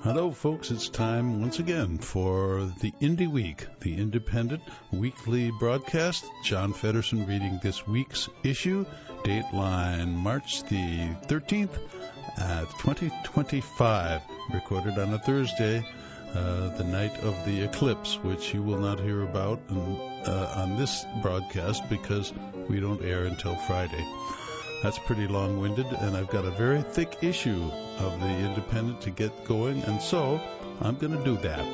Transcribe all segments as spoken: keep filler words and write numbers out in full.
Hello, folks. It's time once again for the Indie Week, the independent weekly broadcast. John Feddersen reading this week's issue, dateline March the thirteenth, uh, twenty twenty-five, recorded on a Thursday, uh, the night of the eclipse, which you will not hear about in, uh, on this broadcast because we don't air until Friday. That's pretty long-winded, and I've got a very thick issue of the Independent to get going, and so I'm going to do that.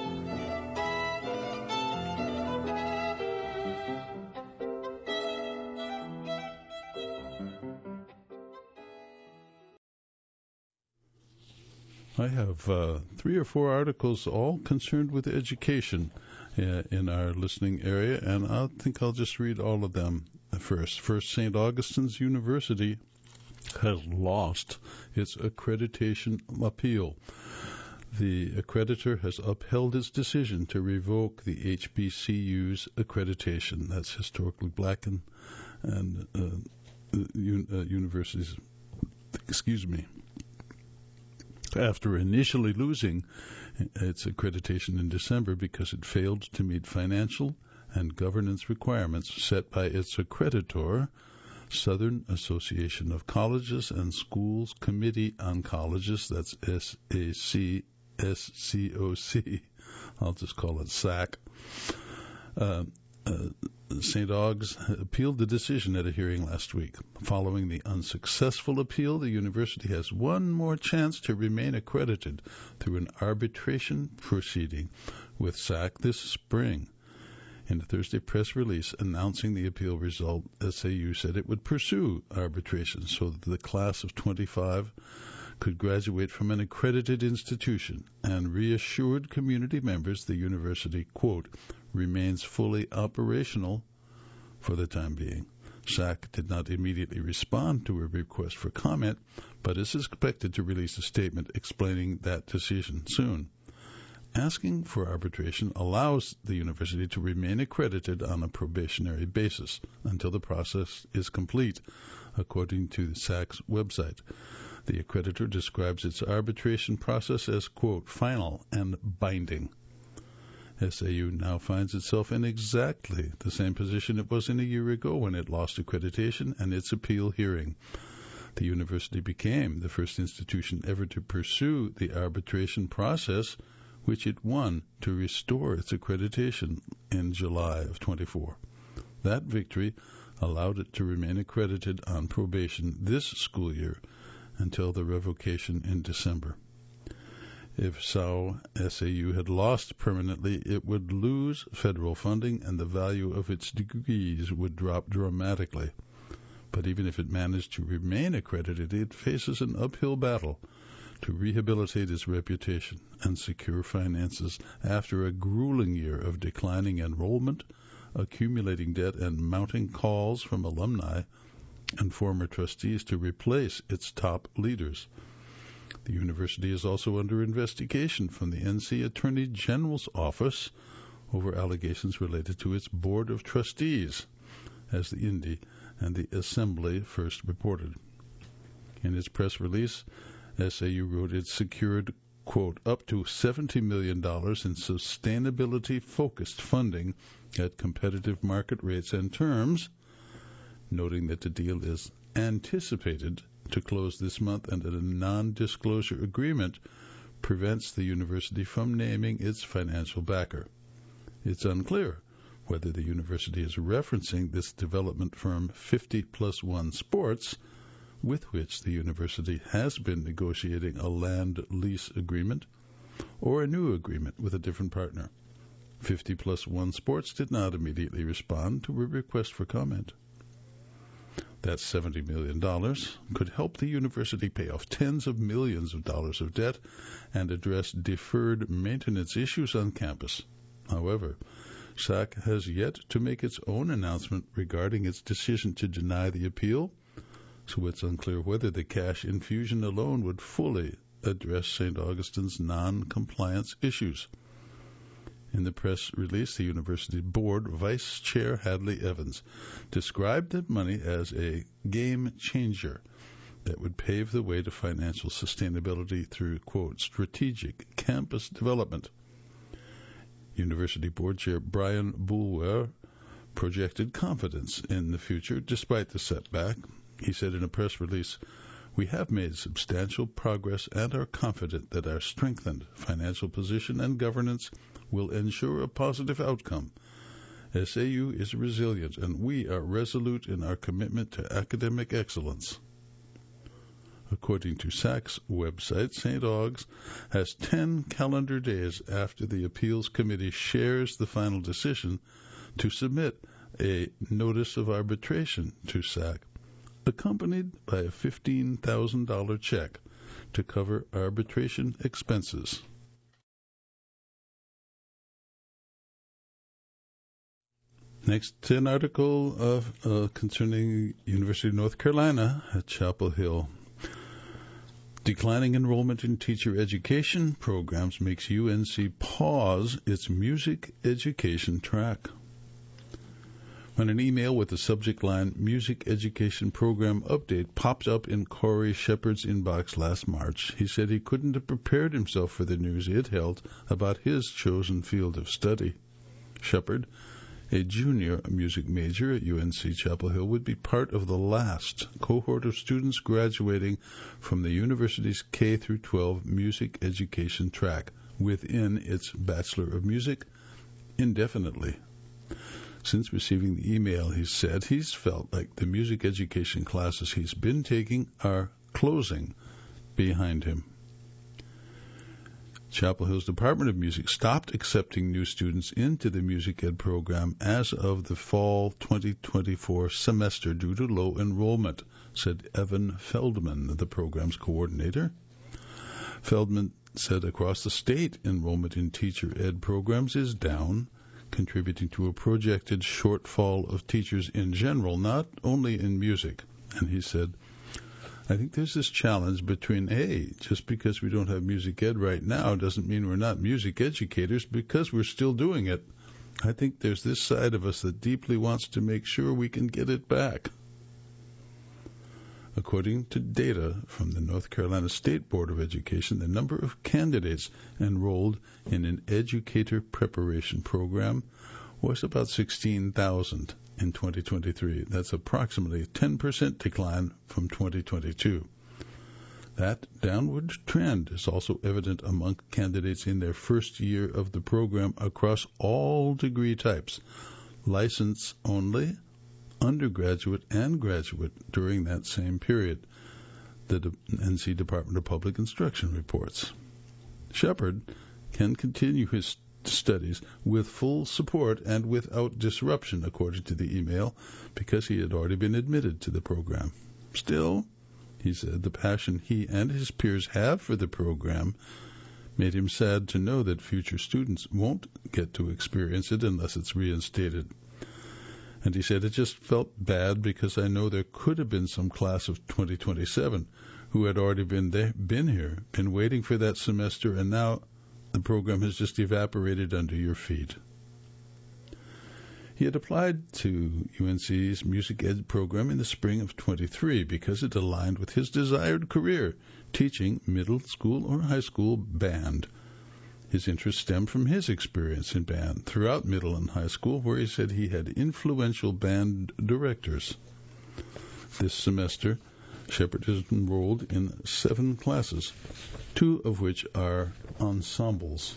I have uh, three or four articles all concerned with education uh, in our listening area, and I think I'll just read all of them first. First, Saint Augustine's University has lost its accreditation appeal. The accreditor has upheld its decision to revoke the H B C U's accreditation. That's historically black and, and uh, un, uh, universities. Excuse me. After initially losing its accreditation in December because it failed to meet financial and governance requirements set by its accreditor, Southern Association of Colleges and Schools Committee on Colleges, that's S A C S C O C, I'll just call it S A C. Uh, uh, Saint Aug's appealed the decision at a hearing last week. Following the unsuccessful appeal, the university has one more chance to remain accredited through an arbitration proceeding with S A C this spring. In a Thursday press release announcing the appeal result, S A U said it would pursue arbitration so that the class of twenty-five could graduate from an accredited institution, and reassured community members the university, quote, remains fully operational for the time being. S A C did not immediately respond to a request for comment, but is expected to release a statement explaining that decision soon. Asking for arbitration allows the university to remain accredited on a probationary basis until the process is complete, according to the S A C's website. The accreditor describes its arbitration process as, quote, final and binding. S A U now finds itself in exactly the same position it was in a year ago when it lost accreditation and its appeal hearing. The university became the first institution ever to pursue the arbitration process, which it won to restore its accreditation in July of twenty-four. That victory allowed it to remain accredited on probation this school year until the revocation in December. If so, S A U had lost permanently, it would lose federal funding and the value of its degrees would drop dramatically. But even if it managed to remain accredited, it faces an uphill battle to rehabilitate its reputation and secure finances after a grueling year of declining enrollment, accumulating debt, and mounting calls from alumni and former trustees to replace its top leaders. The university is also under investigation from the N C Attorney General's office over allegations related to its board of trustees, as the Indy and the Assembly first reported. In its press release, S A U wrote it secured, quote, up to seventy million dollars in sustainability-focused funding at competitive market rates and terms, noting that the deal is anticipated to close this month and that a non-disclosure agreement prevents the university from naming its financial backer. It's unclear whether the university is referencing this development firm fifty plus one Sports, with which the university has been negotiating a land lease agreement, or a new agreement with a different partner. fifty plus one Sports did not immediately respond to a request for comment. That seventy million dollars could help the university pay off tens of millions of dollars of debt and address deferred maintenance issues on campus. However, S A C has yet to make its own announcement regarding its decision to deny the appeal, so it's unclear whether the cash infusion alone would fully address Saint Augustine's non-compliance issues. In the press release, the university board vice chair Hadley Evans described the money as a game changer that would pave the way to financial sustainability through, quote, strategic campus development. University Board Chair Brian Boulware projected confidence in the future despite the setback. He said in a press release, "We have made substantial progress and are confident that our strengthened financial position and governance will ensure a positive outcome. S A U is resilient and we are resolute in our commitment to academic excellence." According to S A C's website, Saint Aug's has ten calendar days after the appeals committee shares the final decision to submit a notice of arbitration to S A C, accompanied by a fifteen thousand dollars check to cover arbitration expenses. Next, an article of, uh, concerning University of North Carolina at Chapel Hill. Declining enrollment in teacher education programs makes U N C pause its music education track. When an email with the subject line Music Education Program Update popped up in Corey Shepard's inbox last March, he said he couldn't have prepared himself for the news it held about his chosen field of study. Shepard, a junior music major at U N C Chapel Hill, would be part of the last cohort of students graduating from the university's K through twelve music education track within its Bachelor of Music indefinitely. Since receiving the email, he said he's felt like the music education classes he's been taking are closing behind him. Chapel Hill's Department of Music stopped accepting new students into the music ed program as of the fall twenty twenty-four semester due to low enrollment, said Evan Feldman, the program's coordinator. Feldman said across the state, enrollment in teacher ed programs is down, contributing to a projected shortfall of teachers in general, not only in music. And he said, I think there's this challenge between, hey, just because we don't have music ed right now doesn't mean we're not music educators because we're still doing it. I think there's this side of us that deeply wants to make sure we can get it back. According to data from the North Carolina State Board of Education, the number of candidates enrolled in an educator preparation program was about sixteen thousand in twenty twenty-three. That's approximately a ten percent decline from twenty twenty-two. That downward trend is also evident among candidates in their first year of the program across all degree types, license only, undergraduate, and graduate during that same period, the N C Department of Public Instruction reports. Shepard can continue his studies with full support and without disruption, according to the email, because he had already been admitted to the program. Still, he said, the passion he and his peers have for the program made him sad to know that future students won't get to experience it unless it's reinstated. And he said, it just felt bad because I know there could have been some class of twenty twenty-seven who had already been there, been here, been waiting for that semester, and now the program has just evaporated under your feet. He had applied to U N C's music ed program in the spring of twenty-three because it aligned with his desired career, teaching middle school or high school band. His interest stemmed from his experience in band throughout middle and high school, where he said he had influential band directors. This semester, Shepard is enrolled in seven classes, two of which are ensembles.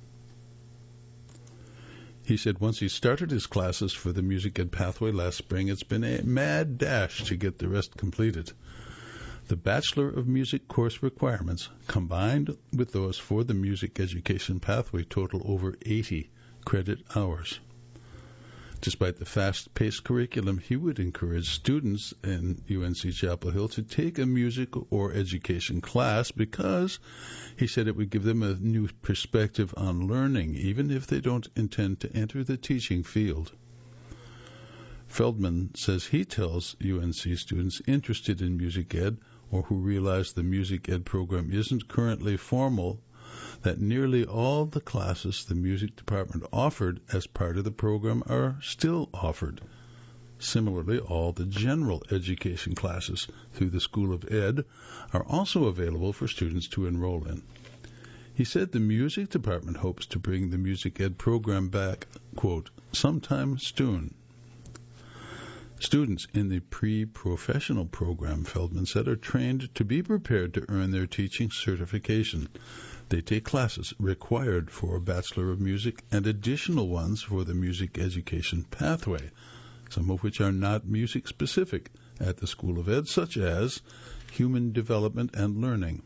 He said once he started his classes for the music ed pathway last spring, it's been a mad dash to get the rest completed. The Bachelor of Music course requirements, combined with those for the music education pathway, total over eighty credit hours. Despite the fast-paced curriculum, he would encourage students in U N C Chapel Hill to take a music or education class because he said it would give them a new perspective on learning, even if they don't intend to enter the teaching field. Feldman says he tells U N C students interested in music ed or who realize the music ed program isn't currently formal that nearly all the classes the music department offered as part of the program are still offered. Similarly, all the general education classes through the School of Ed are also available for students to enroll in. He said the music department hopes to bring the music ed program back, quote, sometime soon. Students in the pre-professional program, Feldman said, are trained to be prepared to earn their teaching certification. They take classes required for a Bachelor of Music and additional ones for the music education pathway, some of which are not music-specific at the School of Ed, such as human development and learning.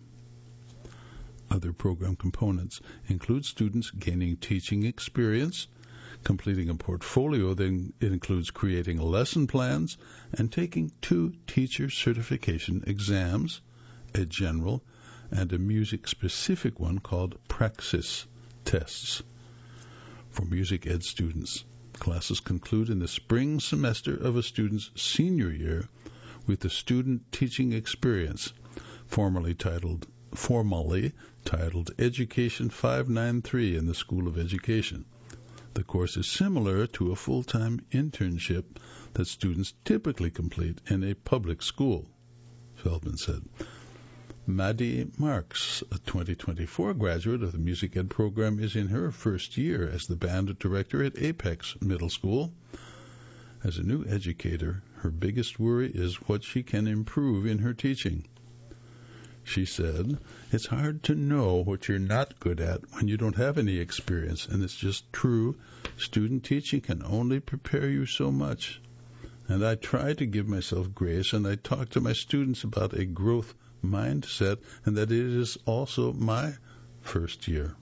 Other program components include students gaining teaching experience, completing a portfolio that includes creating lesson plans, and taking two teacher certification exams, a general and a music-specific one called Praxis tests. For music ed students, classes conclude in the spring semester of a student's senior year with the student teaching experience, formally titled formally titled Education five ninety-three in the School of Education. The course is similar to a full-time internship that students typically complete in a public school, Feldman said. Maddie Marks, a twenty twenty-four graduate of the Music Ed program, is in her first year as the band director at Apex Middle School. As a new educator, her biggest worry is what she can improve in her teaching. She said, it's hard to know what you're not good at when you don't have any experience, and it's just true. Student teaching can only prepare you so much. And I try to give myself grace, and I talk to my students about a growth mindset, and that it is also my first year.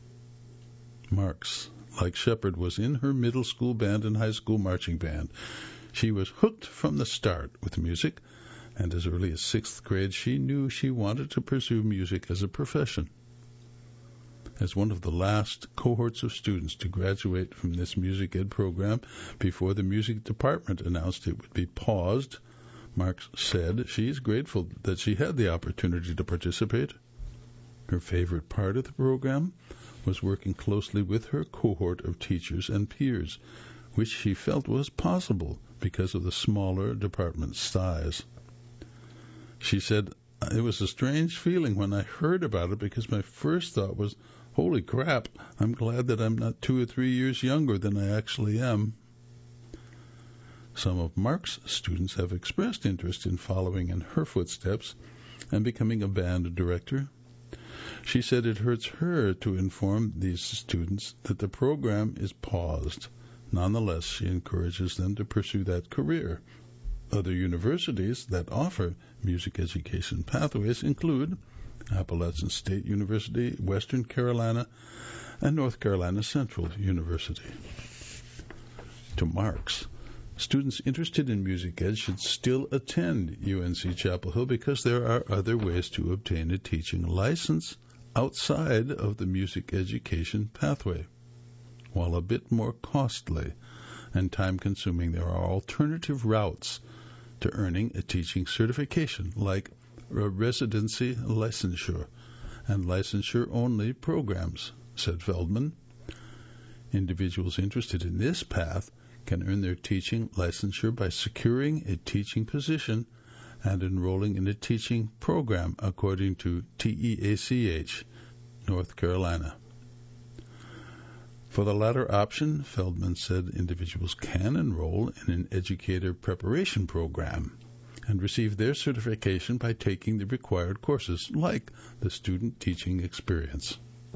Marks, like Shepard, was in her middle school band and high school marching band. She was hooked from the start with music, and as early as sixth grade, she knew she wanted to pursue music as a profession. As one of the last cohorts of students to graduate from this music ed program before the music department announced it would be paused, Marks said she is grateful that she had the opportunity to participate. Her favorite part of the program was working closely with her cohort of teachers and peers, which she felt was possible because of the smaller department size. She said, it was a strange feeling when I heard about it because my first thought was, holy crap, I'm glad that I'm not two or three years younger than I actually am. Some of Mark's students have expressed interest in following in her footsteps and becoming a band director. She said it hurts her to inform these students that the program is paused. Nonetheless, she encourages them to pursue that career. Other universities that offer music education pathways include Appalachian State University, Western Carolina, and North Carolina Central University. To Marks, students interested in music ed should still attend U N C Chapel Hill because there are other ways to obtain a teaching license outside of the music education pathway. While a bit more costly and time-consuming, there are alternative routes to earning a teaching certification, like a residency licensure and licensure-only programs, said Feldman. Individuals interested in this path can earn their teaching licensure by securing a teaching position and enrolling in a teaching program according to T E A C H, North Carolina. For the latter option, Feldman said individuals can enroll in an educator preparation program and receive their certification by taking the required courses, like the student teaching experience.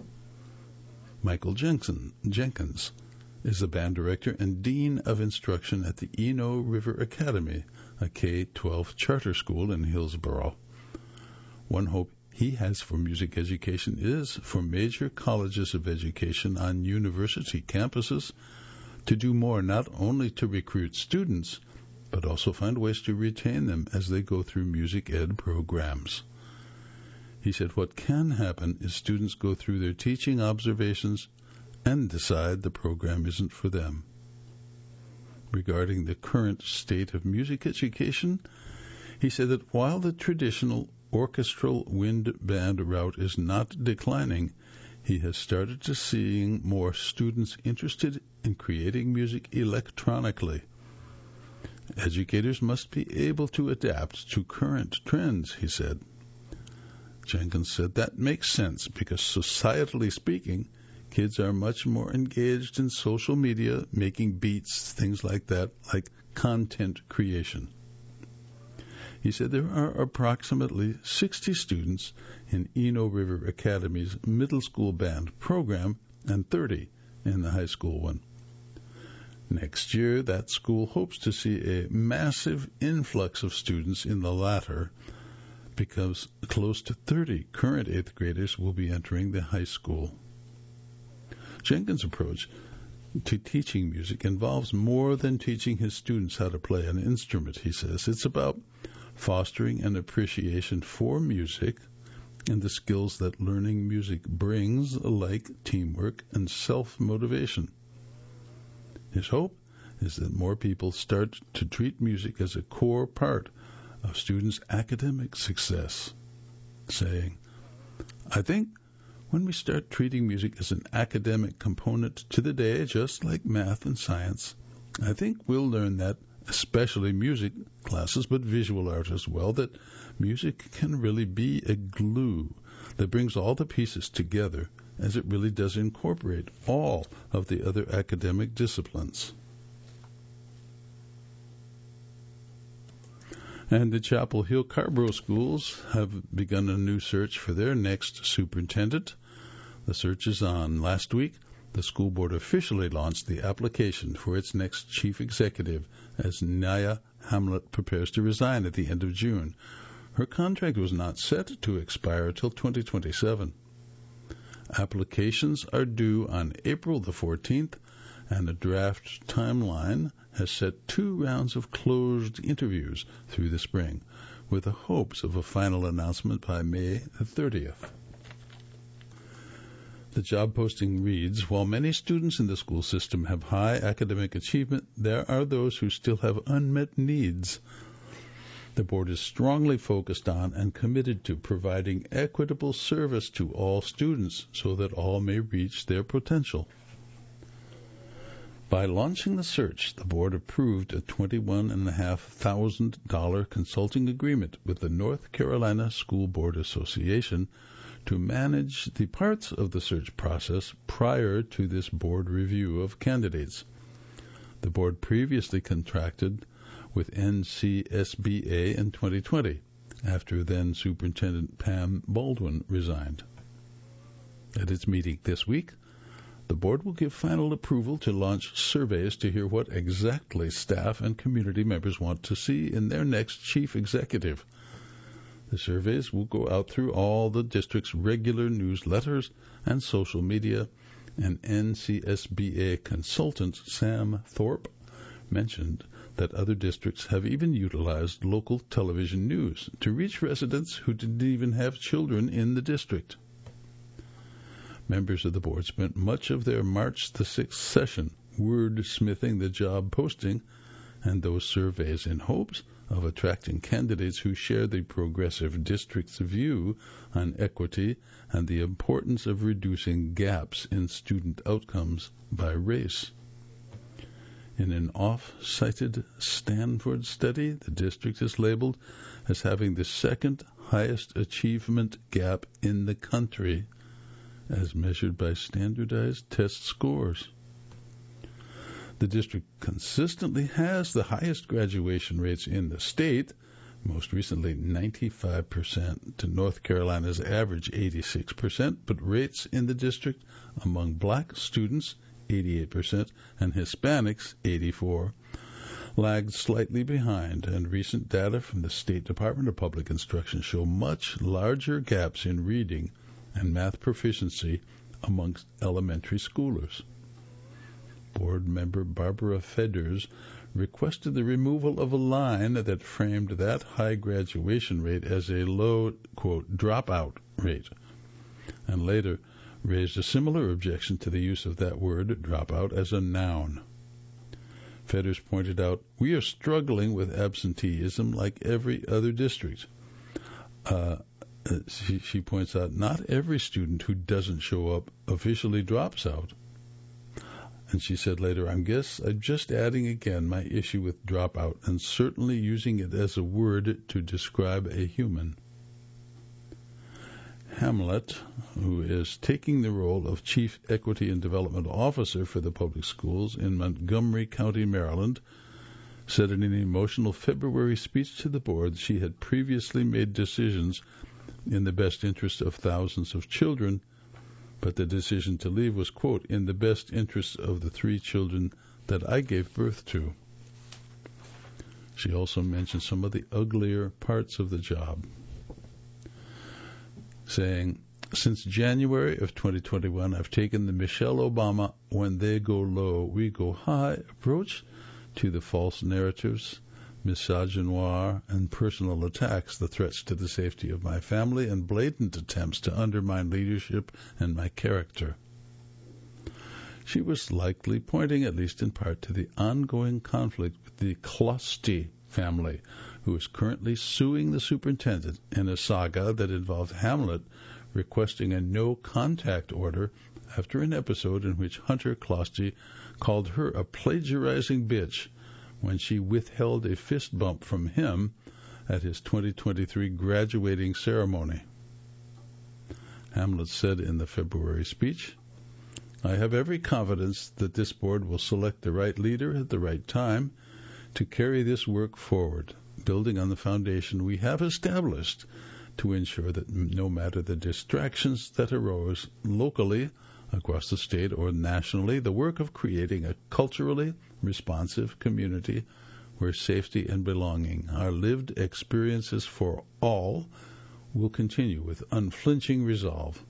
Michael Jensen, Jenkins is the band director and dean of instruction at the Eno River Academy, a K twelve charter school in Hillsborough. One hope he has for music education is for major colleges of education on university campuses to do more not only to recruit students, but also find ways to retain them as they go through music ed programs. He said what can happen is students go through their teaching observations and decide the program isn't for them. Regarding the current state of music education, he said that while the traditional orchestral wind band route is not declining, he has started to seeing more students interested in creating music electronically. Educators must be able to adapt to current trends, he said. Jenkins said that makes sense because societally speaking, kids are much more engaged in social media, making beats, things like that, like content creation. He said there are approximately sixty students in Eno River Academy's middle school band program and thirty in the high school one. Next year, that school hopes to see a massive influx of students in the latter because close to thirty current eighth graders will be entering the high school. Jenkins' approach to teaching music involves more than teaching his students how to play an instrument, he says. It's about fostering an appreciation for music and the skills that learning music brings, like teamwork and self-motivation. His hope is that more people start to treat music as a core part of students' academic success, saying, I think when we start treating music as an academic component to the day, just like math and science, I think we'll learn that, especially music classes, but visual art as well, that music can really be a glue that brings all the pieces together, as it really does incorporate all of the other academic disciplines. And the Chapel Hill Carborough schools have begun a new search for their next superintendent. The search is on. Last week, the school board officially launched the application for its next chief executive as Naya Hamlet prepares to resign at the end of June. Her contract was not set to expire until twenty twenty-seven. Applications are due on April the fourteenth, and a draft timeline has set two rounds of closed interviews through the spring, with the hopes of a final announcement by May the thirtieth. The job posting reads, while many students in the school system have high academic achievement, there are those who still have unmet needs. The board is strongly focused on and committed to providing equitable service to all students so that all may reach their potential. By launching the search, the board approved a twenty-one thousand five hundred dollars consulting agreement with the North Carolina School Board Association to manage the parts of the search process prior to this board review of candidates. The board previously contracted with N C S B A in twenty twenty, after then Superintendent Pam Baldwin resigned. At its meeting this week, the board will give final approval to launch surveys to hear what exactly staff and community members want to see in their next chief executive. The surveys will go out through all the district's regular newsletters and social media, and N C S B A consultant Sam Thorpe mentioned that other districts have even utilized local television news to reach residents who didn't even have children in the district. Members of the board spent much of their March the sixth session wordsmithing the job posting and those surveys in hopes of attracting candidates who share the progressive district's view on equity and the importance of reducing gaps in student outcomes by race. In an off-cited Stanford study, the district is labeled as having the second highest achievement gap in the country, as measured by standardized test scores. The district consistently has the highest graduation rates in the state, most recently ninety-five percent to North Carolina's average eighty-six percent, but rates in the district among black students, eighty-eight percent, and Hispanics, eighty-four percent, lagged slightly behind, and recent data from the State Department of Public Instruction show much larger gaps in reading and math proficiency amongst elementary schoolers. Board member Barbara Fedders requested the removal of a line that framed that high graduation rate as a low, quote, dropout rate, and later raised a similar objection to the use of that word, dropout, as a noun. Fedders pointed out, we are struggling with absenteeism like every other district. Uh, she, she points out, not every student who doesn't show up officially drops out. And she said later, I guess I'm just adding again my issue with dropout and certainly using it as a word to describe a human. Hamlet, who is taking the role of Chief Equity and Development Officer for the public schools in Montgomery County, Maryland, said in an emotional February speech to the board she had previously made decisions in the best interest of thousands of children, but the decision to leave was, quote, in the best interest of the three children that I gave birth to. She also mentioned some of the uglier parts of the job, saying, since January of twenty twenty-one, I've taken the Michelle Obama when they go low, we go high approach to the false narratives, misogynoir, and personal attacks, the threats to the safety of my family, and blatant attempts to undermine leadership and my character. She was likely pointing, at least in part, to the ongoing conflict with the Closty family, who is currently suing the superintendent in a saga that involved Hamlet requesting a no-contact order after an episode in which Hunter Closty called her a plagiarizing bitch when she withheld a fist bump from him at his twenty twenty-three graduating ceremony. Hamlet said in the February speech, I have every confidence that this board will select the right leader at the right time to carry this work forward, building on the foundation we have established to ensure that no matter the distractions that arose locally, across the state, or nationally, the work of creating a culturally responsive community where safety and belonging are lived experiences for all will continue with unflinching resolve.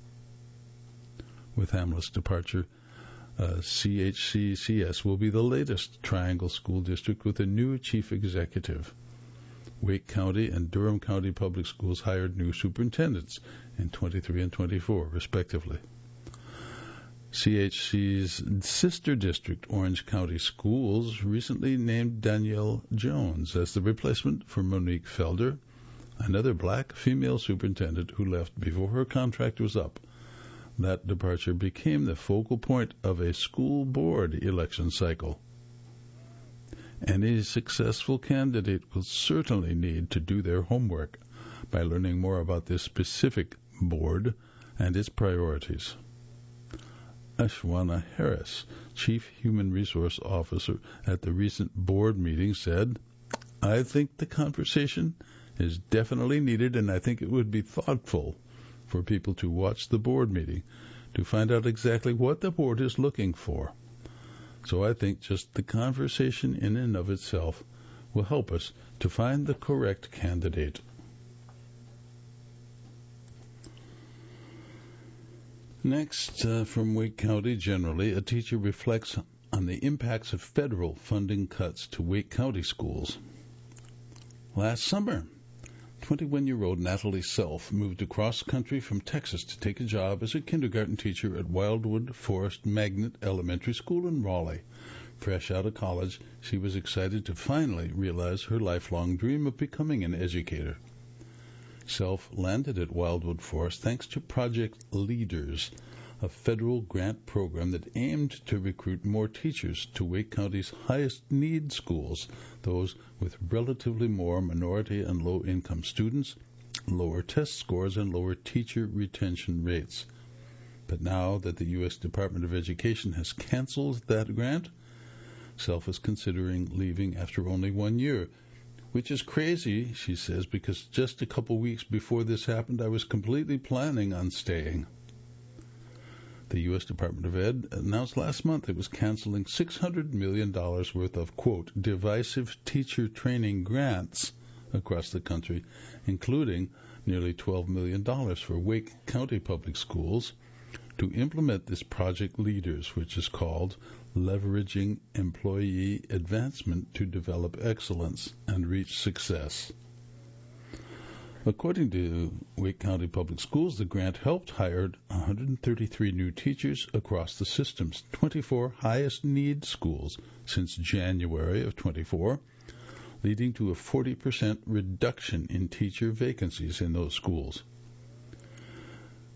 With Hamlet's departure, uh, C H C C S will be the latest Triangle School District with a new chief executive. Wake County and Durham County Public Schools hired new superintendents in twenty-three and twenty-four, respectively. C H C's sister district, Orange County Schools, recently named Danielle Jones as the replacement for Monique Felder, another black female superintendent who left before her contract was up. That departure became the focal point of a school board election cycle. Any successful candidate will certainly need to do their homework by learning more about this specific board and its priorities. Ashwana Harris, Chief Human Resource Officer at the recent board meeting, said, I think the conversation is definitely needed, and I think it would be thoughtful for people to watch the board meeting to find out exactly what the board is looking for. So I think just the conversation in and of itself will help us to find the correct candidate. Next, uh, from Wake County generally, a teacher reflects on the impacts of federal funding cuts to Wake County schools. Last summer, twenty-one-year-old Natalie Self moved across country from Texas to take a job as a kindergarten teacher at Wildwood Forest Magnet Elementary School in Raleigh. Fresh out of college, she was excited to finally realize her lifelong dream of becoming an educator. Self landed at Wildwood Forest thanks to Project Leaders, a federal grant program that aimed to recruit more teachers to Wake County's highest need schools, those with relatively more minority and low-income students, lower test scores, and lower teacher retention rates. But now that the U S Department of Education has canceled that grant, Self is considering leaving after only one year, which is crazy, she says, because just a couple weeks before this happened, I was completely planning on staying. The U S Department of Ed announced last month it was canceling six hundred million dollars worth of, quote, divisive teacher training grants across the country, including nearly twelve million dollars for Wake County Public Schools, to implement this Project Leaders, which is called Leveraging Employee Advancement to Develop Excellence and Reach Success. According to Wake County Public Schools, the grant helped hire one hundred thirty-three new teachers across the system's twenty-four highest need schools since January of twenty-four, leading to a forty percent reduction in teacher vacancies in those schools.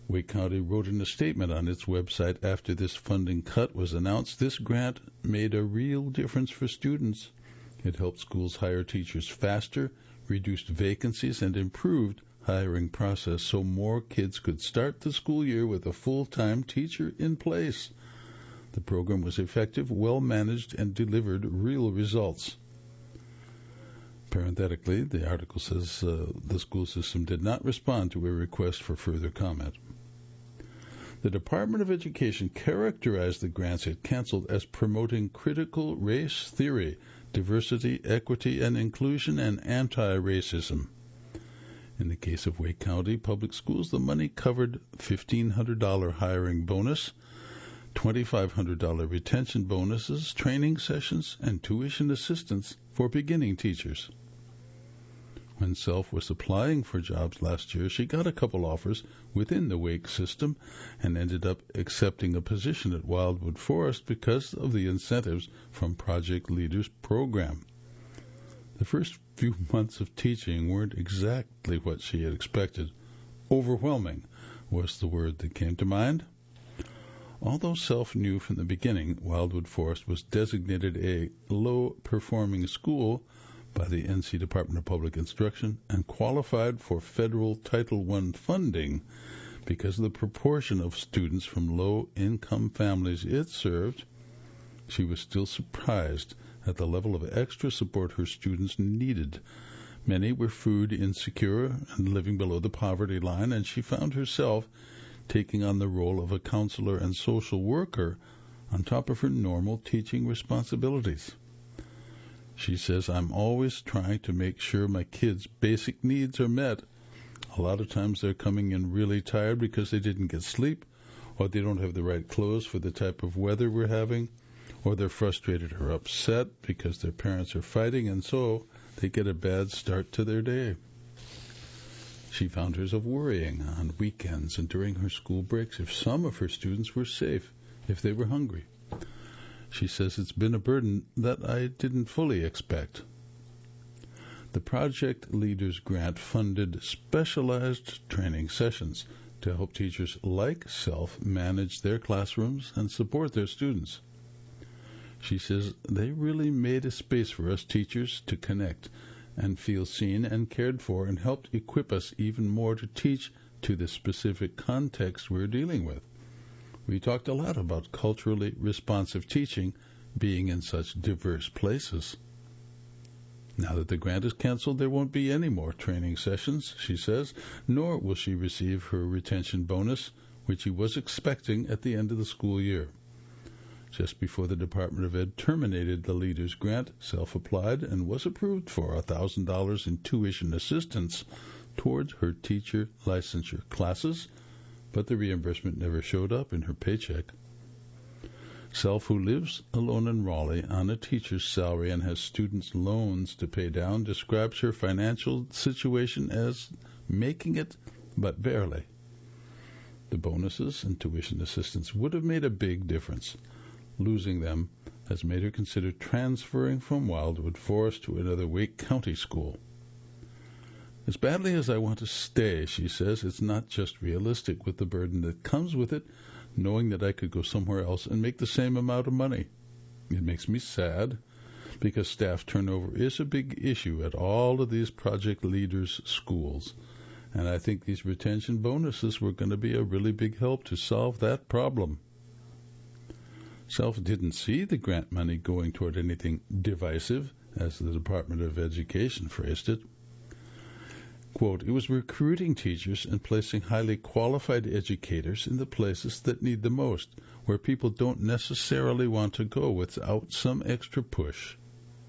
Wake County wrote in a statement on its website after this funding cut was announced, this grant made a real difference for students. It helped schools hire teachers faster, reduced vacancies, and improved hiring process so more kids could start the school year with a full-time teacher in place. The program was effective, well-managed, and delivered real results. Parenthetically, the article says uh, the school system did not respond to a request for further comment. The Department of Education characterized the grants it canceled as promoting critical race theory, diversity, equity, and inclusion, and anti-racism. In the case of Wake County Public Schools, the money covered fifteen hundred dollars hiring bonus, twenty-five hundred dollars retention bonuses, training sessions, and tuition assistance for beginning teachers. When Self was applying for jobs last year, she got a couple offers within the Wake system and ended up accepting a position at Wildwood Forest because of the incentives from Project Leaders program. The first few months of teaching weren't exactly what she had expected. Overwhelming was the word that came to mind. Although Self knew from the beginning Wildwood Forest was designated a low-performing school by the N C Department of Public Instruction and qualified for federal Title one funding because of the proportion of students from low-income families it served, she was still surprised at the level of extra support her students needed. Many were food insecure and living below the poverty line, and she found herself taking on the role of a counselor and social worker on top of her normal teaching responsibilities. She says, I'm always trying to make sure my kids' basic needs are met. A lot of times they're coming in really tired because they didn't get sleep, or they don't have the right clothes for the type of weather we're having, or they're frustrated or upset because their parents are fighting, and so they get a bad start to their day. She found herself worrying on weekends and during her school breaks if some of her students were safe, if they were hungry. She says it's been a burden that I didn't fully expect. The Project Leaders Grant funded specialized training sessions to help teachers like Self manage their classrooms and support their students. She says they really made a space for us teachers to connect and feel seen and cared for, and helped equip us even more to teach to the specific context we're dealing with. We talked a lot about culturally responsive teaching being in such diverse places. Now that the grant is canceled, there won't be any more training sessions, she says, nor will she receive her retention bonus, which she was expecting at the end of the school year. Just before the Department of Ed terminated the Leaders Grant, Self applied and was approved for one thousand dollars in tuition assistance towards her teacher licensure classes, but the reimbursement never showed up in her paycheck. Self, who lives alone in Raleigh on a teacher's salary and has students' loans to pay down, describes her financial situation as making it, but barely. The bonuses and tuition assistance would have made a big difference. Losing them has made her consider transferring from Wildwood Forest to another Wake County school. As badly as I want to stay, she says, it's not just realistic with the burden that comes with it, knowing that I could go somewhere else and make the same amount of money. It makes me sad because staff turnover is a big issue at all of these Project Leaders schools, and I think these retention bonuses were going to be a really big help to solve that problem. Self didn't see the grant money going toward anything divisive, as the Department of Education phrased it. Quote, it was recruiting teachers and placing highly qualified educators in the places that need the most, where people don't necessarily want to go without some extra push.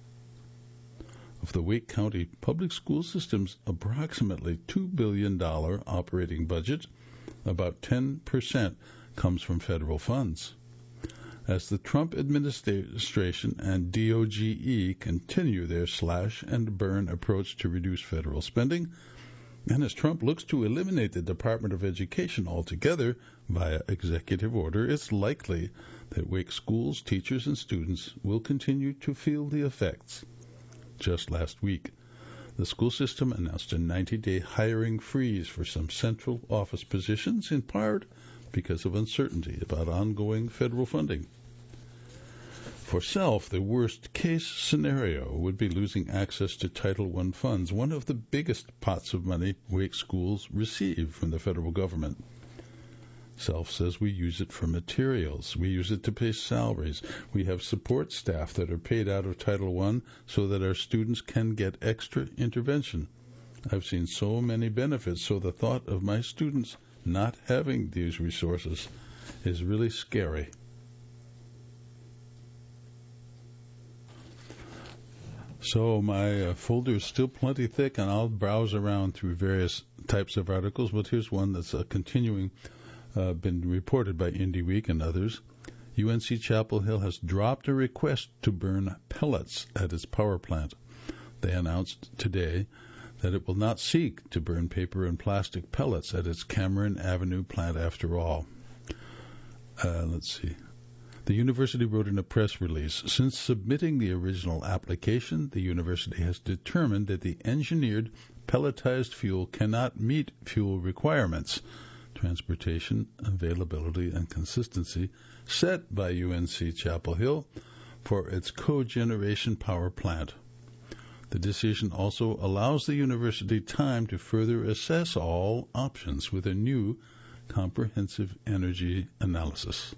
Of the Wake County Public School System's approximately two billion dollars operating budget, about ten percent comes from federal funds. As the Trump administration and D O G E continue their slash and burn approach to reduce federal spending, and as Trump looks to eliminate the Department of Education altogether via executive order, it's likely that Wake schools, teachers, and students will continue to feel the effects. Just last week, The school system announced a ninety-day hiring freeze for some central office positions, in part because of uncertainty about ongoing federal funding. For SELF, the worst-case scenario would be losing access to Title one funds, one of the biggest pots of money Wake schools receive from the federal government. SELF says we use it for materials. We use it to pay salaries. We have support staff that are paid out of Title one so that our students can get extra intervention. I've seen so many benefits, so the thought of my students not having these resources is really scary. So my uh, folder is still plenty thick, and I'll browse around through various types of articles, but here's one that's uh, continuing, uh, been reported by IndieWeek and others. U N C Chapel Hill has dropped a request to burn pellets at its power plant. They announced today that it will not seek to burn paper and plastic pellets at its Cameron Avenue plant after all. Uh, let's see. The university wrote in a press release, since submitting the original application, the university has determined that the engineered pelletized fuel cannot meet fuel requirements, transportation, availability, and consistency set by U N C Chapel Hill for its cogeneration power plant. The decision also allows the university time to further assess all options with a new comprehensive energy analysis.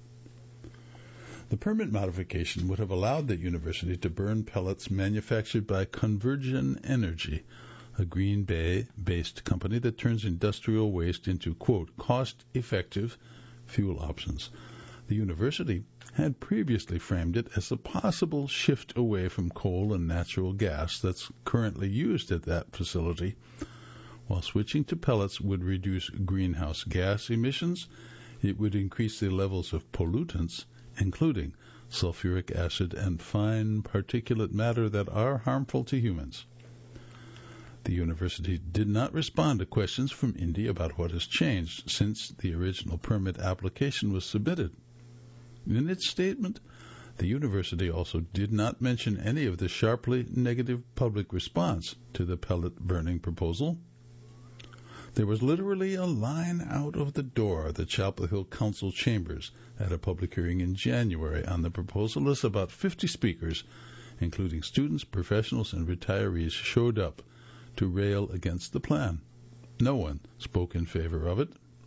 The permit modification would have allowed the university to burn pellets manufactured by Convergen Energy, a Green Bay-based company that turns industrial waste into, quote, cost-effective fuel options. The university had previously framed it as a possible shift away from coal and natural gas that's currently used at that facility, while switching to pellets would reduce greenhouse gas emissions. It would increase the levels of pollutants, including sulfuric acid and fine particulate matter that are harmful to humans. The university did not respond to questions from Indy about what has changed since the original permit application was submitted. In its statement, the university also did not mention any of the sharply negative public response to the pellet burning proposal. There was literally a line out of the door of the Chapel Hill Council chambers at a public hearing in January on the proposal as about fifty speakers, including students, professionals, and retirees, showed up to rail against the plan. No one spoke in favor of it.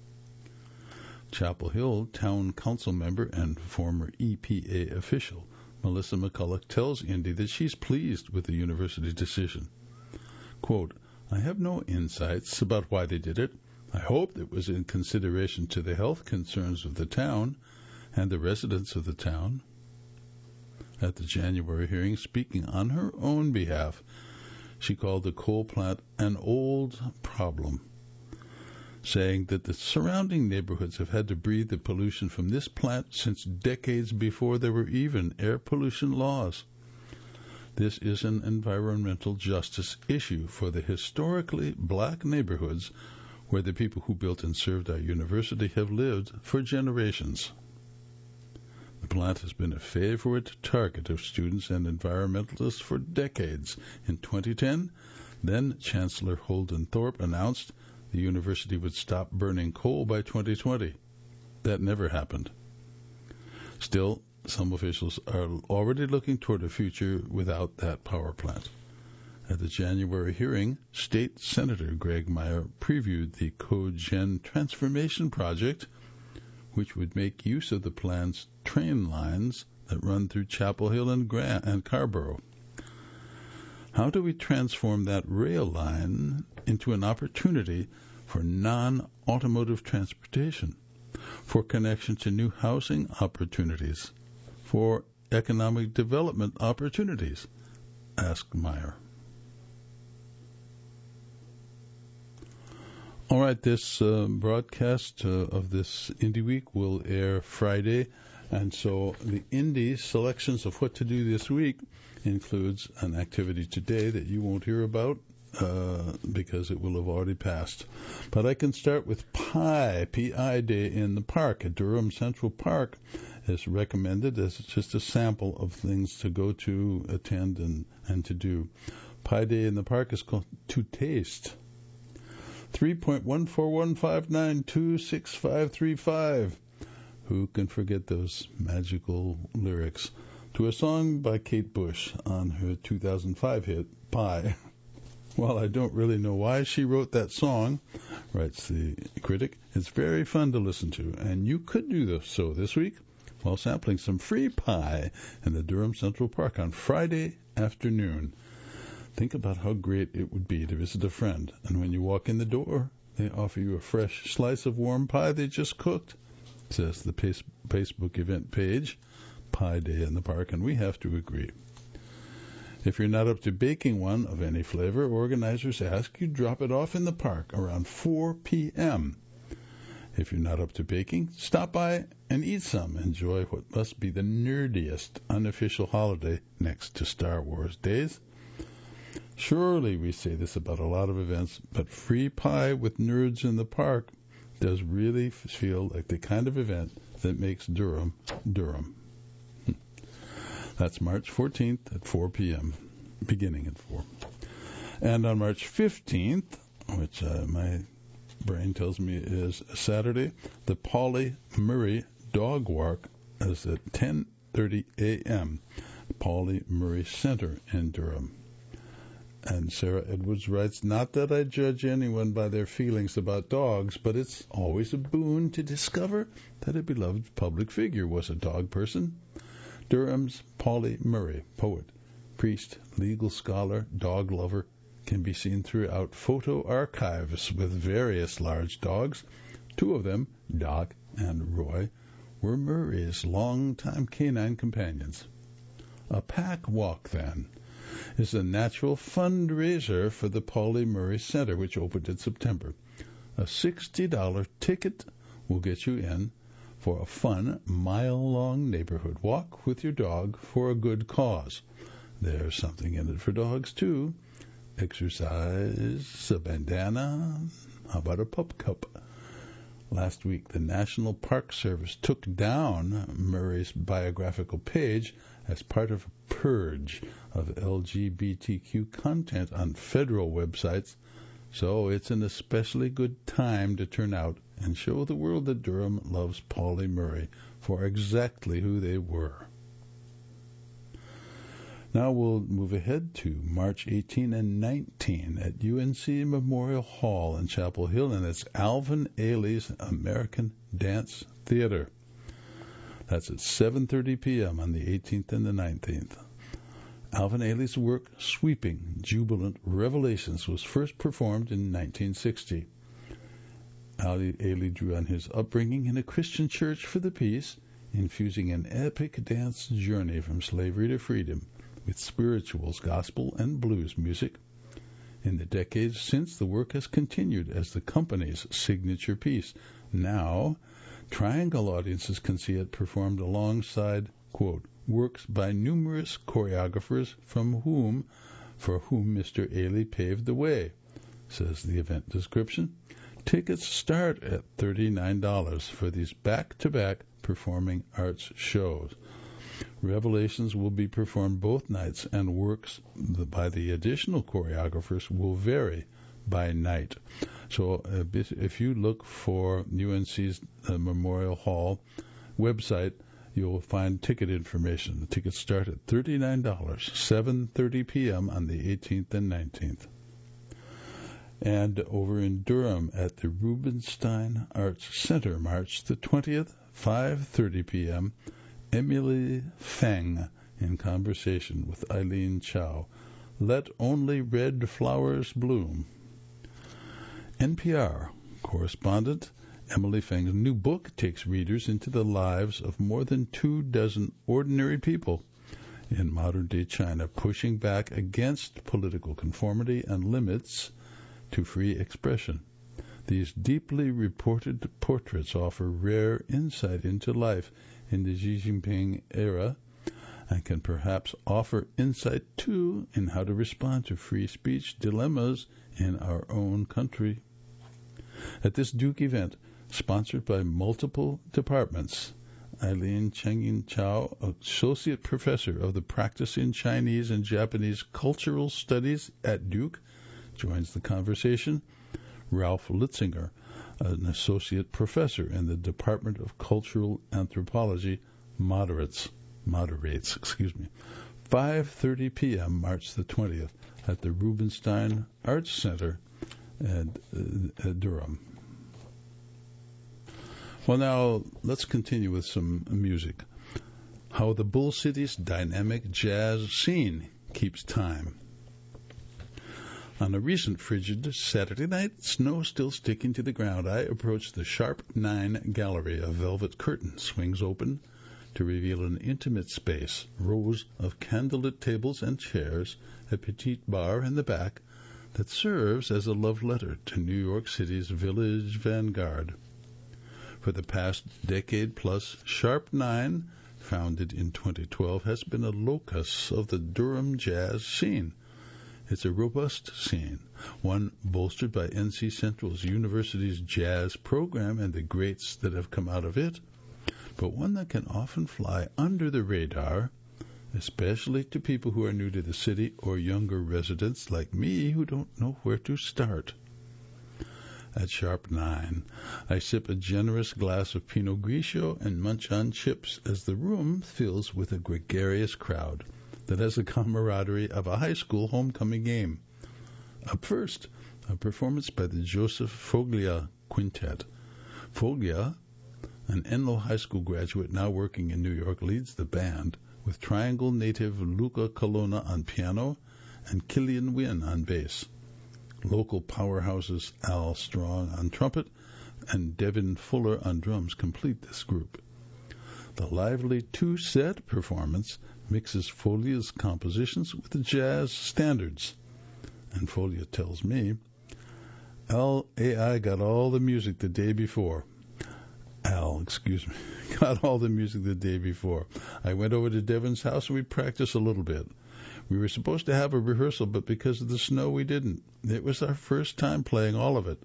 Chapel Hill town council member and former E P A official Melissa McCulloch tells Indy that she's pleased with the university's decision. Quote, I have no insights about why they did it. I hope it was in consideration to the health concerns of the town and the residents of the town. At the January hearing, speaking on her own behalf, she called the coal plant an old problem, saying that the surrounding neighborhoods have had to breathe the pollution from this plant since decades before there were even air pollution laws. This is an environmental justice issue for the historically black neighborhoods where the people who built and served our university have lived for generations. The plant has been a favorite target of students and environmentalists for decades. In twenty ten, then Chancellor Holden Thorpe announced the university would stop burning coal by twenty twenty. That never happened. Still, some officials are already looking toward a future without that power plant. At the January hearing, State Senator Greg Meyer previewed the Cogen Transformation Project, which would make use of the plan's train lines that run through Chapel Hill and, Gra- and Carborough. How do we transform that rail line into an opportunity for non-automotive transportation, for connection to new housing opportunities, for economic development opportunities? Asked Meyer. All right, this uh, broadcast uh, of this Indie Week will air Friday, and so the Indie selections of what to do this week includes an activity today that you won't hear about uh, because it will have already passed. But I can start with Pi, P I Day in the park at Durham Central Park is recommended as just a sample of things to go to, attend, and, and to do. Pi Day in the Park is called To Taste. three point one four one five nine two six five three five. Who can forget those magical lyrics to a song by Kate Bush on her two thousand five hit, Pi. While I don't really know why she wrote that song, writes the critic, it's very fun to listen to, and you could do so this week while sampling some free pie in the Durham Central Park on Friday afternoon. Think about how great it would be to visit a friend, and when you walk in the door, they offer you a fresh slice of warm pie they just cooked, says the Facebook event page, Pi Day in the Park, and we have to agree. If you're not up to baking one of any flavor, organizers ask you drop it off in the park around four p.m. If you're not up to baking, stop by and eat some. Enjoy what must be the nerdiest unofficial holiday next to Star Wars days. Surely we say this about a lot of events, but free pie with nerds in the park does really feel like the kind of event that makes Durham, Durham. That's March fourteenth at four p.m., beginning at four. And on March fifteenth, which uh, my brain tells me is Saturday, the Pauli Murray Dog Walk is at ten thirty a.m., Pauli Murray Center in Durham. And Sarah Edwards writes, not that I judge anyone by their feelings about dogs, but it's always a boon to discover that a beloved public figure was a dog person. Durham's Pauli Murray, poet, priest, legal scholar, dog lover, can be seen throughout photo archives with various large dogs. Two of them, Doc and Roy, were Murray's longtime canine companions. A pack walk, then, is a natural fundraiser for the Pauli Murray Center, which opened in September. A sixty dollars ticket will get you in for a fun, mile-long neighborhood walk with your dog for a good cause. There's something in it for dogs, too. Exercise, a bandana, how about a pup cup? Last week, the National Park Service took down Murray's biographical page as part of a purge of L G B T Q content on federal websites, so it's an especially good time to turn out and show the world that Durham loves Pauli Murray for exactly who they were. Now we'll move ahead to March eighteenth and nineteenth at U N C Memorial Hall in Chapel Hill, and it's Alvin Ailey's American Dance Theater. That's at seven thirty p.m. on the eighteenth and the nineteenth. Alvin Ailey's work, Sweeping, Jubilant Revelations, was first performed in nineteen sixty. Ailey drew on his upbringing in a Christian church for the peace, infusing an epic dance journey from slavery to freedom with spirituals, gospel, and blues music. In the decades since, the work has continued as the company's signature piece. Now, Triangle audiences can see it performed alongside, quote, works by numerous choreographers from whom, for whom Mister Ailey paved the way, says the event description. Tickets start at thirty-nine dollars for these back-to-back performing arts shows. Revelations will be performed both nights, and works by the additional choreographers will vary by night. So uh, if you look for U N C's uh, Memorial Hall website, you'll find ticket information. The tickets start at thirty-nine dollars, seven thirty p.m. on the eighteenth and nineteenth. And over in Durham at the Rubenstein Arts Center, March the twentieth, five thirty p.m., Emily Feng in conversation with Eileen Chow. Let Only Red Flowers Bloom. N P R correspondent Emily Feng's new book takes readers into the lives of more than two dozen ordinary people in modern-day China, pushing back against political conformity and limits to free expression. These deeply reported portraits offer rare insight into life in the Xi Jinping era and can perhaps offer insight, too, in how to respond to free speech dilemmas in our own country. At this Duke event, sponsored by multiple departments Eileen Chengyin Chow, Associate Professor of the Practice in Chinese and Japanese Cultural Studies at Duke, joins the conversation. Ralph Litzinger, an Associate Professor in the Department of Cultural Anthropology, moderates, moderates, excuse me, five thirty p.m. March the twentieth at the Rubenstein Arts Center at, uh, at Durham. Well, now, let's continue with some music. How the Bull City's dynamic jazz scene keeps time. On a recent frigid Saturday night, snow still sticking to the ground, I approached the Sharp Nine Gallery. A velvet curtain swings open to reveal an intimate space, rows of candlelit tables and chairs, a petite bar in the back that serves as a love letter to New York City's village vanguard. For the past decade-plus, Sharp Nine, founded in twenty twelve, has been a locus of the Durham jazz scene. It's a robust scene, one bolstered by N C Central's university's jazz program and the greats that have come out of it, but one that can often fly under the radar, especially to people who are new to the city or younger residents like me who don't know where to start. At Sharp Nine, I sip a generous glass of Pinot Grigio and munch on chips as the room fills with a gregarious crowd that has the camaraderie of a high school homecoming game. Up first, a performance by the Joseph Foglia Quintet. Foglia, an Enloe High School graduate now working in New York, leads the band with Triangle native Luca Colonna on piano and Killian Wynn on bass. Local powerhouses Al Strong on trumpet and Devin Fuller on drums complete this group. The lively two-set performance mixes Folia's compositions with the jazz standards. And Folia tells me, Al A I got all the music the day before. Al, excuse me, got all the music the day before. I went over to Devin's house and we practiced a little bit. We were supposed to have a rehearsal, but because of the snow, we didn't. It was our first time playing all of it.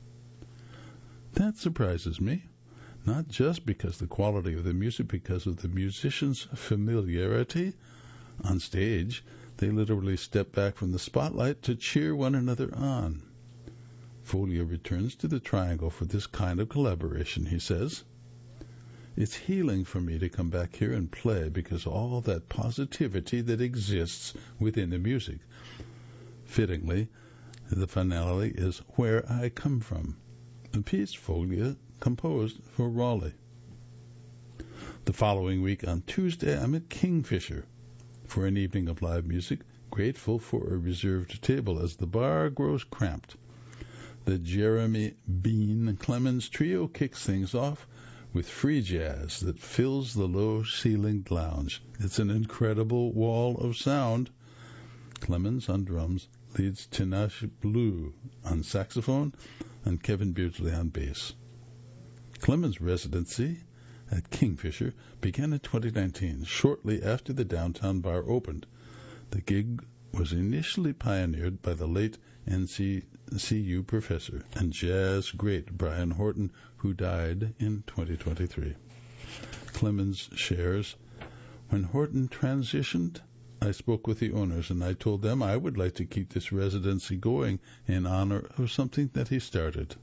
That surprises me, not just because the quality of the music, because of the musicians' familiarity. On stage, they literally step back from the spotlight to cheer one another on. Folia returns to the Triangle for this kind of collaboration, he says. It's healing for me to come back here and play because all that positivity that exists within the music. Fittingly, the finale is Where I Come From, a piece Folia composed for Raleigh. The following week on Tuesday, I'm at Kingfisher for an evening of live music, grateful for a reserved table as the bar grows cramped. The Jeremy Bean Clemens Trio kicks things off with free jazz that fills the low-ceilinged lounge. It's an incredible wall of sound. Clemens on drums leads Tinashe Blue on saxophone and Kevin Beardsley on bass. Clemens' residency at Kingfisher began in twenty nineteen, shortly after the downtown bar opened. The gig was initially pioneered by the late N C C U professor and jazz great Brian Horton, who died in twenty twenty-three. Clemens shares, when Horton transitioned, I spoke with the owners and I told them I would like to keep this residency going in honor of something that he started.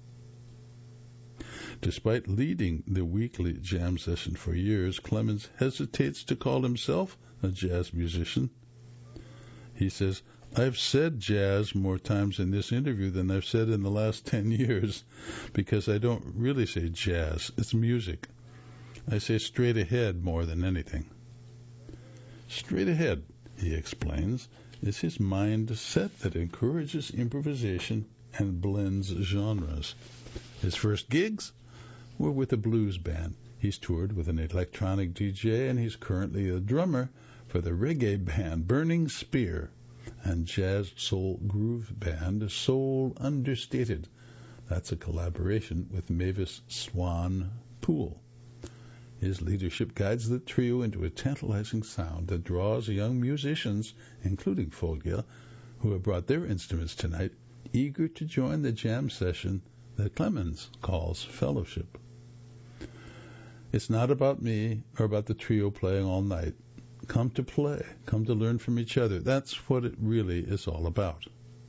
Despite leading the weekly jam session for years, Clemens hesitates to call himself a jazz musician. He says, I've said jazz more times in this interview than I've said in the last ten years because I don't really say jazz. It's music. I say straight ahead more than anything. Straight ahead, he explains, is his mindset that encourages improvisation and blends genres. His first gigs were with a blues band. He's toured with an electronic D J, and he's currently a drummer for the reggae band Burning Spear and jazz soul groove band Soul Understated. That's a collaboration with Mavis Swan Poole. His leadership guides the trio into a tantalizing sound that draws young musicians, including Foglia, who have brought their instruments tonight, eager to join the jam session that Clemens calls fellowship. It's not about me or about the trio playing all night. Come to play. Come to learn from each other. That's what it really is all about.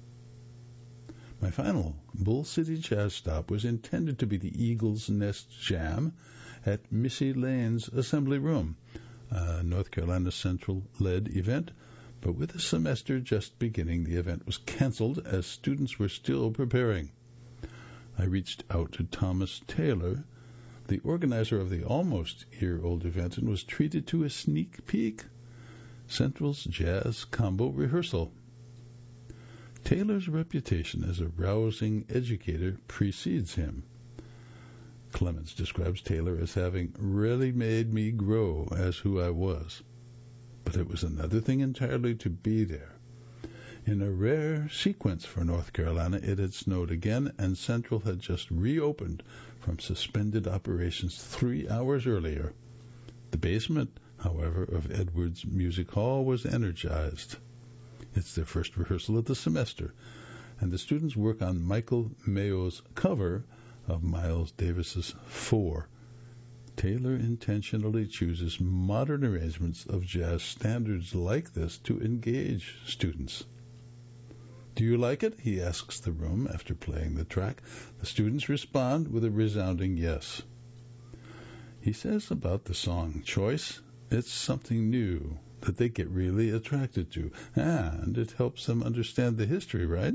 My final Bull City Jazz stop was intended to be the Eagles Nest Jam at Missy Lane's Assembly Room, a North Carolina Central-led event, but with the semester just beginning, the event was canceled as students were still preparing. I reached out to Thomas Taylor, the organizer of the almost-year-old event, and was treated to a sneak peek. Central's Jazz Combo Rehearsal. Taylor's reputation as a rousing educator precedes him. Clemens describes Taylor as having really made me grow as who I was. But it was another thing entirely to be there. In a rare sequence for North Carolina, it had snowed again, and Central had just reopened from suspended operations three hours earlier. The basement, however, of Edwards Music Hall was energized. It's their first rehearsal of the semester, and the students work on Michael Mayo's cover of Miles Davis's Four. Taylor intentionally chooses modern arrangements of jazz standards like this to engage students. Do you like it? He asks the room after playing the track. The students respond with a resounding yes. He says about the song choice, it's something new that they get really attracted to, and it helps them understand the history, right?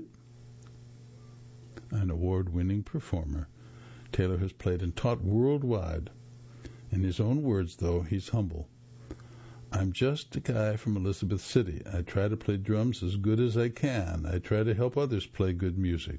An award-winning performer, Taylor has played and taught worldwide. In his own words, though, he's humble. I'm just a guy from Elizabeth City. I try to play drums as good as I can. I try to help others play good music.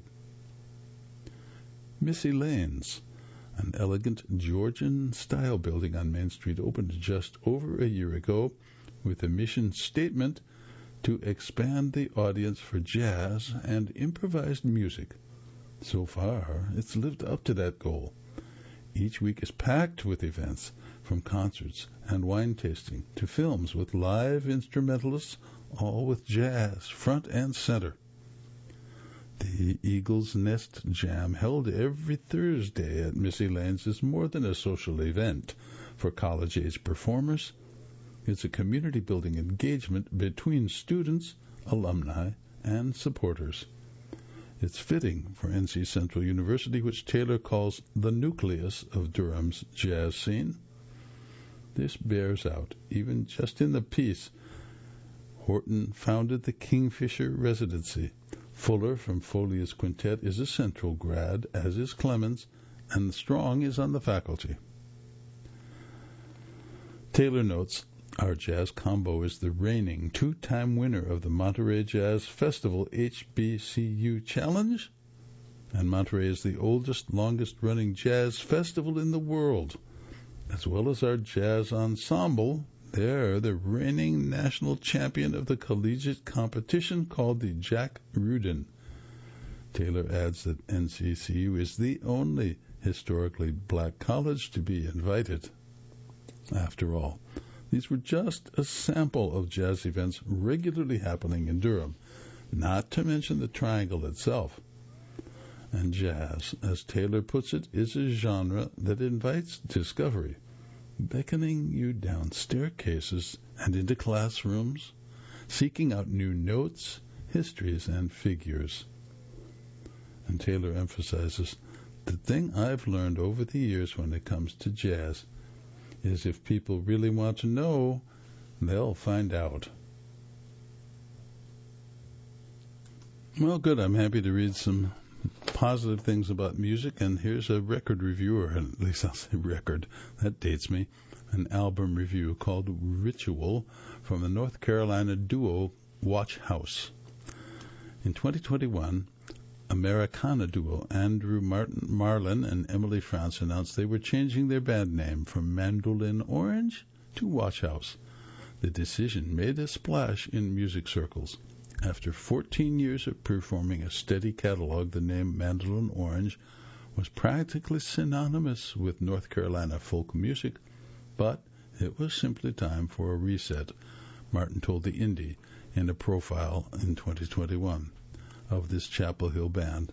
Missy Lane's, an elegant Georgian-style building on Main Street, opened just over a year ago with a mission statement to expand the audience for jazz and improvised music. So far, it's lived up to that goal. Each week is packed with events, from concerts and wine tasting to films with live instrumentalists, all with jazz front and center. The Eagles Nest Jam, held every Thursday at Missy Lane's, is more than a social event for college-age performers. It's a community-building engagement between students, alumni, and supporters. It's fitting for N C Central University, which Taylor calls the nucleus of Durham's jazz scene. This bears out, even just in the piece. Horton founded the Kingfisher Residency. Fuller from Folia's Quintet is a Central grad, as is Clemens, and Strong is on the faculty. Taylor notes, our jazz combo is the reigning two-time winner of the Monterey Jazz Festival H B C U Challenge, and Monterey is the oldest, longest-running jazz festival in the world. As well as our jazz ensemble, they're the reigning national champion of the collegiate competition called the Jack Rudin. Taylor adds that N C C U is the only historically black college to be invited. After all, these were just a sample of jazz events regularly happening in Durham, not to mention the Triangle itself. And jazz, as Taylor puts it, is a genre that invites discovery, beckoning you down staircases and into classrooms, seeking out new notes, histories, and figures. And Taylor emphasizes, the thing I've learned over the years when it comes to jazz is if people really want to know, they'll find out. Well, good. I'm happy to read some positive things about music, and here's a record review, or at least I'll say record, that dates me, an album review called Ritual from the North Carolina duo Watch House. In twenty twenty-one, Americana duo Andrew Martin Marlin and Emily France announced they were changing their band name from Mandolin Orange to Watch House. The decision made a splash in music circles. After fourteen years of performing a steady catalog, the name Mandolin Orange was practically synonymous with North Carolina folk music, but it was simply time for a reset, Martin told the Indie in a profile in twenty twenty-one of this Chapel Hill band.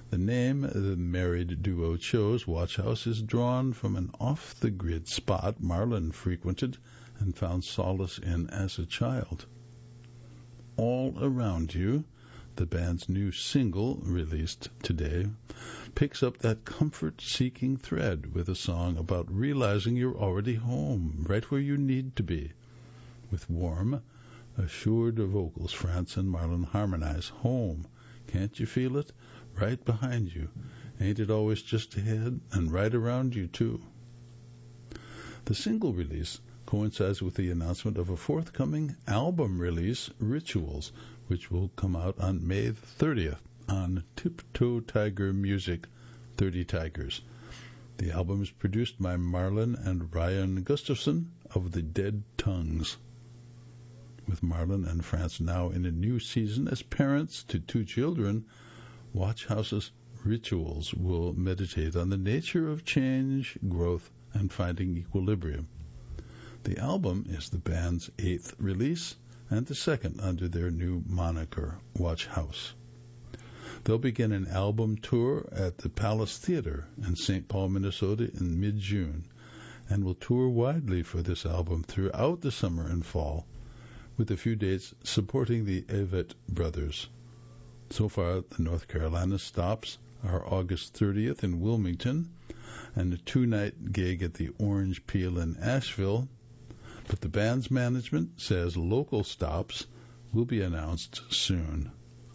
The name the married duo chose, Watch House, is drawn from an off-the-grid spot Marlon frequented and found solace in as a child. All Around You, the band's new single released today, picks up that comfort-seeking thread with a song about realizing you're already home, right where you need to be. With warm, assured vocals, France and Marlon harmonize. Home, can't you feel it? Right behind you. Ain't it always just ahead and right around you, too? The single release coincides with the announcement of a forthcoming album release, Rituals, which will come out on May thirtieth on Tiptoe Tiger Music, thirty Tigers. The album is produced by Marlon and Ryan Gustafson of the Dead Tongues. With Marlon and France now in a new season as parents to two children, Watch House's Rituals will meditate on the nature of change, growth, and finding equilibrium. The album is the band's eighth release and the second under their new moniker, Watch House. They'll begin an album tour at the Palace Theater in Saint Paul, Minnesota in mid-June, and will tour widely for this album throughout the summer and fall, with a few dates supporting the Avett Brothers. So far, the North Carolina stops are August thirtieth in Wilmington and a two-night gig at the Orange Peel in Asheville, but the band's management says local stops will be announced soon.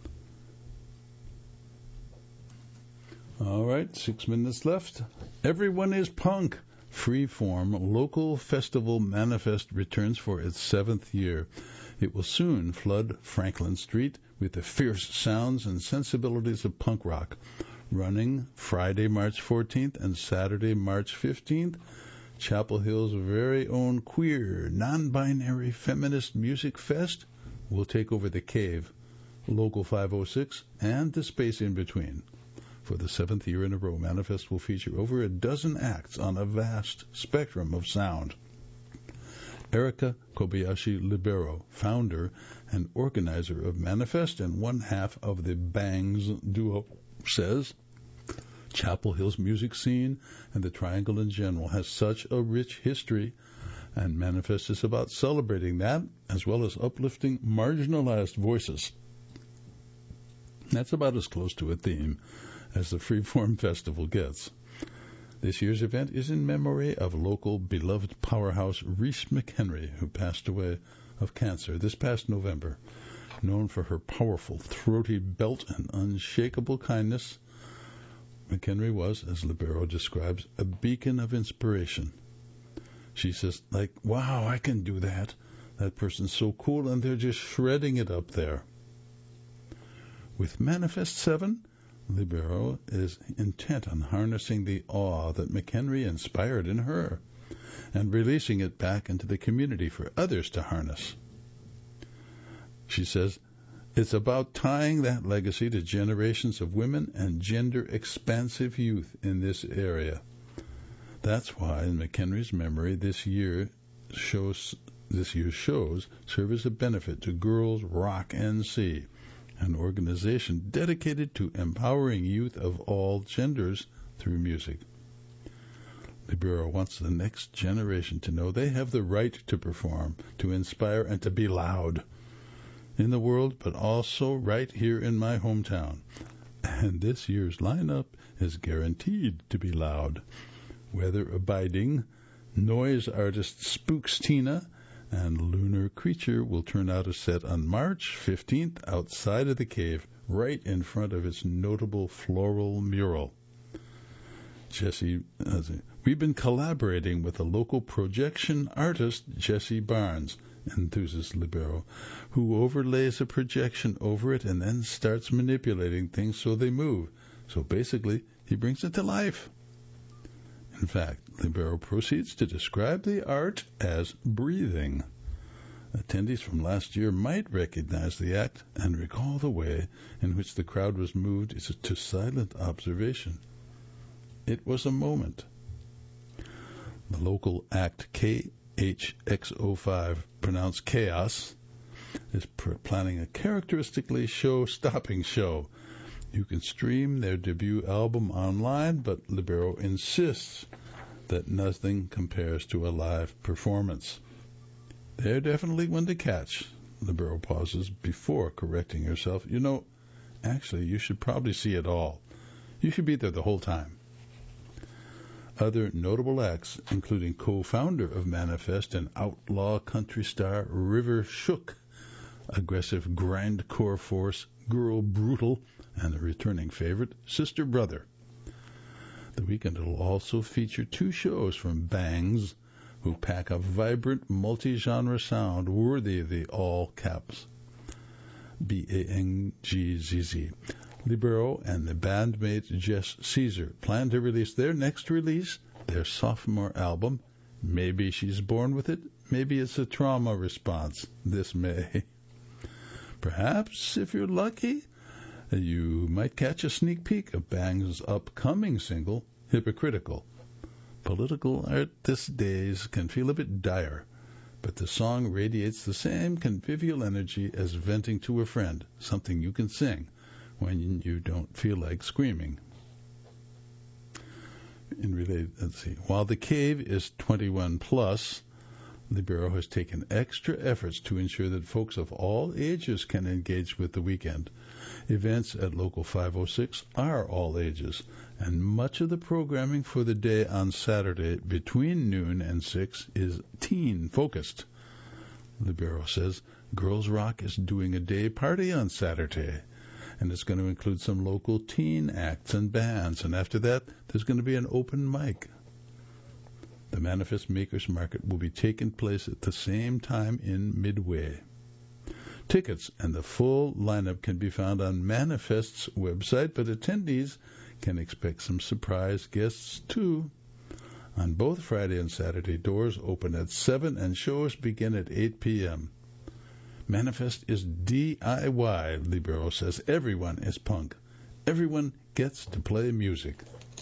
All right, six minutes left. Everyone is Punk. Freeform Local Festival Manifest returns for its seventh year. It will soon flood Franklin Street with the fierce sounds and sensibilities of punk rock. Running Friday, March fourteenth and Saturday, March fifteenth, Chapel Hill's very own queer, non-binary feminist music fest will take over the Cave, Local five oh six, and the space in between. For the seventh year in a row, Manifest will feature over a dozen acts on a vast spectrum of sound. Erica Kobayashi Libero, founder and organizer of Manifest and one half of the Bangs duo, says, Chapel Hill's music scene and the Triangle in general has such a rich history, and Manifest is about celebrating that as well as uplifting marginalized voices. That's about as close to a theme as the Freeform Festival gets. This year's event is in memory of local beloved powerhouse Reese McHenry, who passed away of cancer this past November. Known for her powerful, throaty belt and unshakable kindness, McHenry was, as Libero describes, a beacon of inspiration. She says, like, wow, I can do that. That person's so cool, and they're just shredding it up there. With Manifest seven, Libero is intent on harnessing the awe that McHenry inspired in her and releasing it back into the community for others to harness. She says, it's about tying that legacy to generations of women and gender-expansive youth in this area. That's why, in McHenry's memory, this year shows this year's shows serve as a benefit to Girls Rock N C, an organization dedicated to empowering youth of all genders through music. Libero wants the next generation to know they have the right to perform, to inspire, and to be loud in the world, but also right here in my hometown. And this year's lineup is guaranteed to be loud. Weather abiding, noise artist Spooks Tina and Lunar Creature will turn out a set on March fifteenth outside of the Cave, right in front of its notable floral mural. Jesse, uh, we've been collaborating with a local projection artist, Jesse Barnes, enthuses Libero, who overlays a projection over it and then starts manipulating things so they move. So basically, he brings it to life. In fact, Libero proceeds to describe the art as breathing. Attendees from last year might recognize the act and recall the way in which the crowd was moved to silent observation. It was a moment. The local act K H X O five, pronounced Chaos, is pr- planning a characteristically show-stopping show. You can stream their debut album online, but Libero insists that nothing compares to a live performance. They're definitely one to catch. Libero pauses before correcting herself. You know, actually, you should probably see it all. You should be there the whole time. Other notable acts, including co-founder of Manifest and outlaw country star River Shook, aggressive grindcore force Girl Brutal, and a returning favorite, Sister Brother. The weekend will also feature two shows from Bangs, who pack a vibrant multi-genre sound worthy of the all-caps B A N G Z Z. Libero and the bandmate Jess Caesar plan to release their next release, their sophomore album. Maybe she's born with it, maybe it's a trauma response this May. Perhaps, if you're lucky, you might catch a sneak peek of Bang's upcoming single, Hypocritical. Political art these days can feel a bit dire, but the song radiates the same convivial energy as venting to a friend, something you can sing when you don't feel like screaming. In related, let's see. While The Cave is twenty-one plus, Libero has taken extra efforts to ensure that folks of all ages can engage with the weekend. Events at Local five oh six are all ages, and much of the programming for the day on Saturday between noon and six is teen-focused. Libero says Girls Rock is doing a day party on Saturday, and it's going to include some local teen acts and bands, and after that, there's going to be an open mic. The Manifest Makers Market will be taking place at the same time in Midway. Tickets and the full lineup can be found on Manifest's website, but attendees can expect some surprise guests too. On both Friday and Saturday, doors open at seven and shows begin at eight p.m. Manifest is D I Y, Libero says. Everyone is punk. Everyone gets to play music.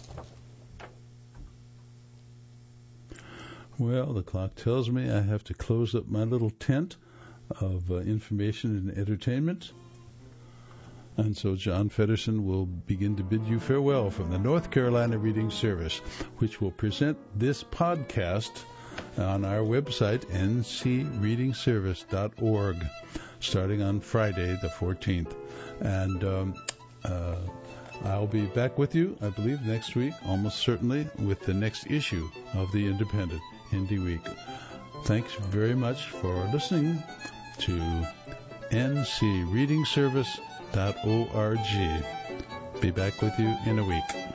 Well, the clock tells me I have to close up my little tent of uh, information and entertainment. And so John Feddersen will begin to bid you farewell from the North Carolina Reading Service, which will present this podcast on our website, n c reading service dot org, starting on Friday the fourteenth. And um, uh, I'll be back with you, I believe, next week, almost certainly, with the next issue of The Independent, Indie Week. Thanks very much for listening to n c reading service dot org. Be back with you in a week.